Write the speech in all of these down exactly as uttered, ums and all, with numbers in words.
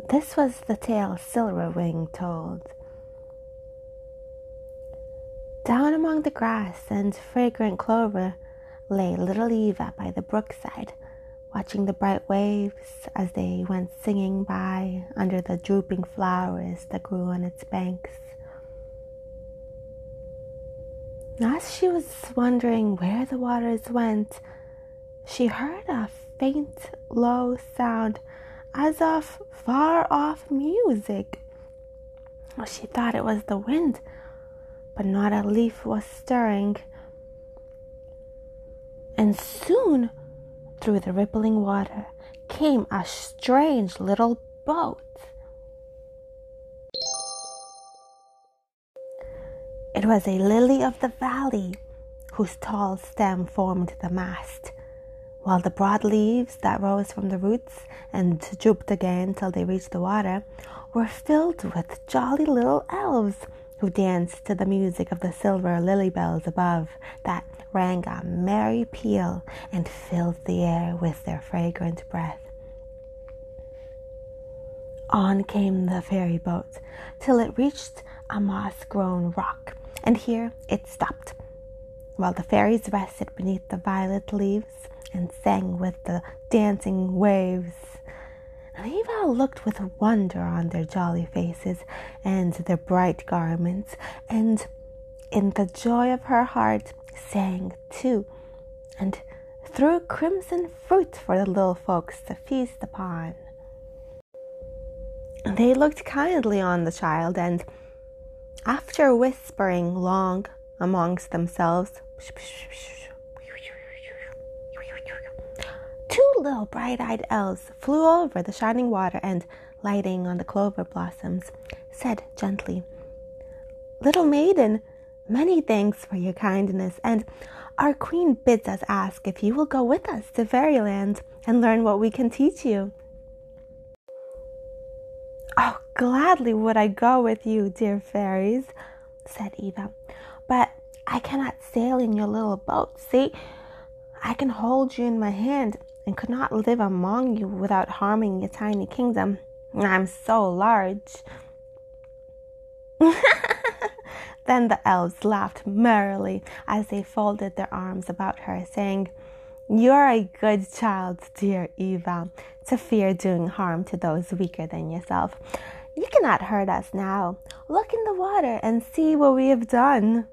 This was the tale Silverwing told. Down among the grass and fragrant clover lay little Eva by the brookside, watching the bright waves as they went singing by under the drooping flowers that grew on its banks. As she was wondering where the waters went, she heard a faint, low sound as of far-off music. She thought it was the wind, but not a leaf was stirring. And soon, through the rippling water, came a strange little boat. It was a lily of the valley, whose tall stem formed the mast, while the broad leaves that rose from the roots and drooped again till they reached the water were filled with jolly little elves who danced to the music of the silver lily bells above that rang a merry peal and filled the air with their fragrant breath. On came the fairy boat till it reached a moss-grown rock, and here it stopped, while the fairies rested beneath the violet leaves and sang with the dancing waves. And Eva looked with wonder on their jolly faces and their bright garments, and in the joy of her heart sang too, and threw crimson fruit for the little folks to feast upon. They looked kindly on the child, and after whispering long amongst themselves, two little bright-eyed elves flew over the shining water and, lighting on the clover blossoms, said gently, "Little maiden, many thanks for your kindness, and our queen bids us ask if you will go with us to Fairyland and learn what we can teach you." "Oh, gladly would I go with you, dear fairies," said Eva, "but I cannot sail in your little boat. See, I can hold you in my hand and could not live among you without harming your tiny kingdom. I'm so large." Then the elves laughed merrily as they folded their arms about her, saying, "You're a good child, dear Eva, to fear doing harm to those weaker than yourself. You cannot hurt us now. Look in the water and see what we have done."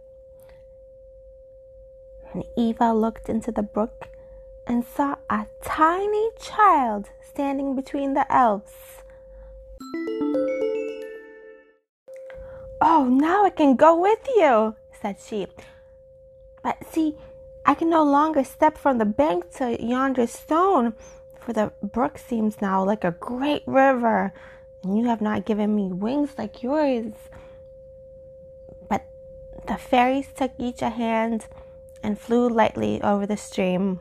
And Eva looked into the brook and saw a tiny child standing between the elves. "Oh, now I can go with you," said she. "But see, I can no longer step from the bank to yonder stone, for the brook seems now like a great river, and you have not given me wings like yours." But the fairies took each a hand and flew lightly over the stream.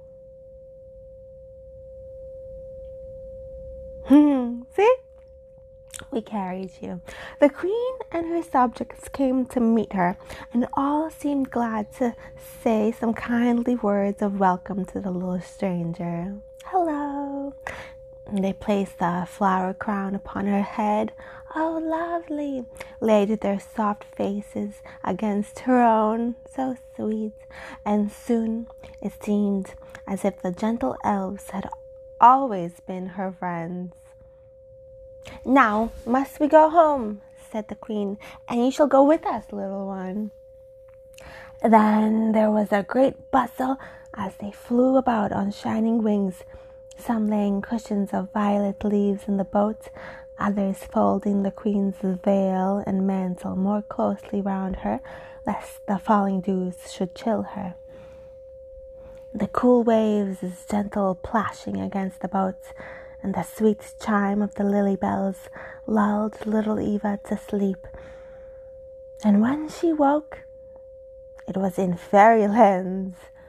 Hmm, see? We carried you. The queen and her subjects came to meet her, and all seemed glad to say some kindly words of welcome to the little stranger. "Hello." And they placed a flower crown upon her head. "Oh, lovely," laid their soft faces against her own, so sweet. And soon it seemed as if the gentle elves had always been her friends. "Now must we go home," said the queen, "and you shall go with us, little one." Then there was a great bustle as they flew about on shining wings, some laying cushions of violet leaves in the boat, others folding the queen's veil and mantle more closely round her, lest the falling dews should chill her. The cool waves' gentle plashing against the boat and the sweet chime of the lily bells lulled little Eva to sleep. And when she woke, it was in Fairyland.